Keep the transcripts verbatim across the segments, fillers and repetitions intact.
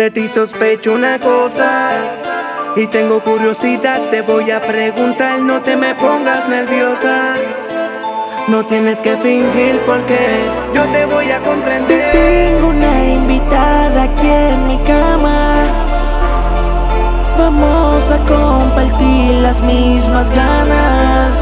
De ti sospecho una cosa y tengo curiosidad, te voy a preguntar, no te me pongas nerviosa. No tienes que fingir porque yo te voy a comprender. Tengo una invitada aquí en mi cama. Vamos a compartir las mismas ganas.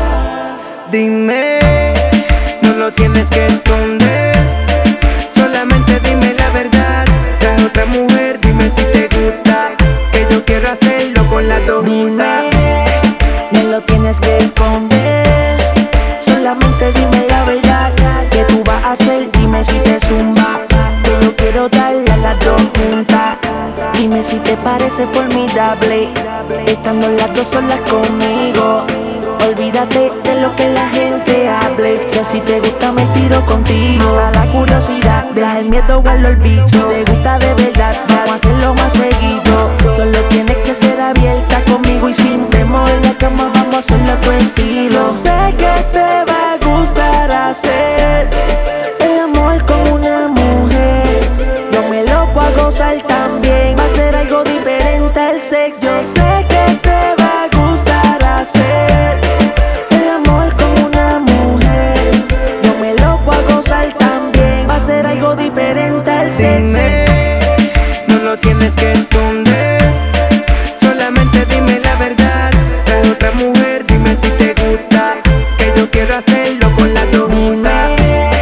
Dime, no lo tienes que esconder, solamente dime la verdad. Trae otra mujer, dime si te gusta, que yo quiero hacerlo con las dos juntas. Dime, no lo tienes que esconder, solamente dime la verdad. ¿Qué tú vas a hacer? Dime si te zumba, que yo quiero darle a las dos juntas. Dime si te parece formidable, estando las dos solas conmigo. Olvídate de lo que la gente hable. Si así te gusta me tiro contigo. A la curiosidad, deja el miedo o el olvido. Si te gusta de verdad, vamos a hacerlo más seguido. Solo tienes que ser abierta conmigo y sin temor. En la cama vamos a hacerlo a tu estilo. Sé que te va a gustar hacer el amor con una mujer. Yo me lo voy a gozar también. Va a ser algo diferente al sexo. Yo sé que te va a gustar hacer el amor con una mujer. Yo me lo voy a gozar también. Va a ser algo diferente al sexo. Dime, no lo tienes que esconder, solamente dime la verdad. Trae otra mujer, dime si te gusta, que yo quiero hacerlo con las dos juntas.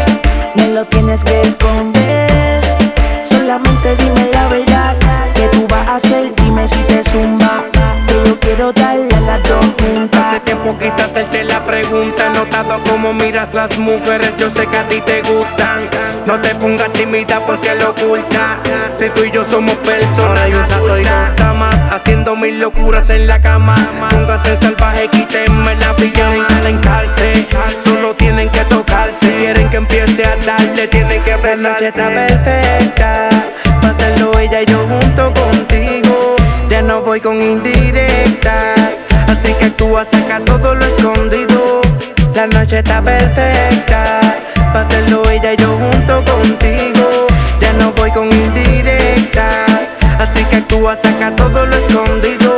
No lo tienes que esconder, solamente dime la verdad. ¿Qué tú vas a hacer? Dime si te zumba, que yo quiero darle a las dos juntas. Hace tiempo quise hacerte la pregunta, notado cómo miras las mujeres, yo sé que a ti te gustan. No te pongas tímida porque lo oculta, si tú y yo somos personas y un salto y dos damas, haciendo mil locuras en la cama. Pónganse salvaje, quítenme la pijama. Calentarse, solo tienen que tocarse. Quieren que empiece a darle, tienen que ver. La noche está perfecta, pa' hacerlo ella y yo junto contigo. Ya no voy con indirectas, así que actúa, saca todo lo escondido. La noche está perfecta, pa' hacerlo ella y yo junto contigo. Ya no voy con indirectas, así que actúa, saca todo lo escondido.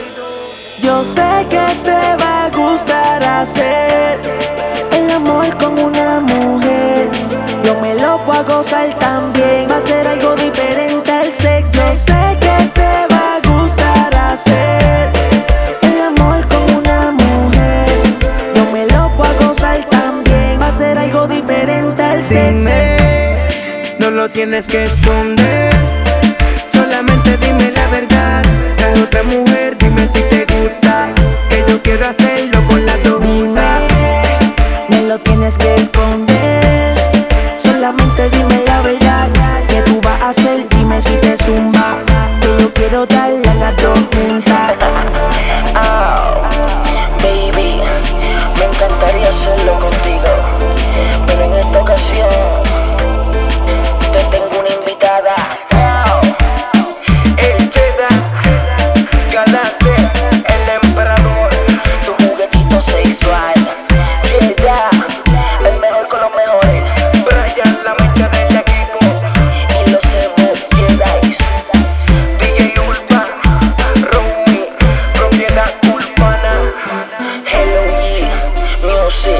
Yo sé que te va a gustar hacer el amor con una mujer. Yo me lo voy a gozar también. Va a ser algo diferente al sexo. Yo sé que te va a gustar hacer el amor con una mujer. Yo me lo voy a gozar también. Va a ser algo diferente al sexo. Dime, no lo tienes que esconder, solamente dime la verdad. Trae otra mujer, dime si te gusta, que yo quiero hacerlo con las dos juntas. No lo tienes que esconder, solamente dime la verdad. ¿Qué tú vas a hacer? Dime si te zumba, que yo quiero darle a las dos juntas. Oh, baby, me encantaría hacerlo contigo, pero en esta ocasión te tengo una invitada. Oh, el Jedi, Galate, el emperador, tu juguetito sexual. Yeah, el mejor con los mejores. Brian, la mente del equipo, y los Evo Jedi. D J Urban, Romy, propiedad urbana. Hello, yeah, music.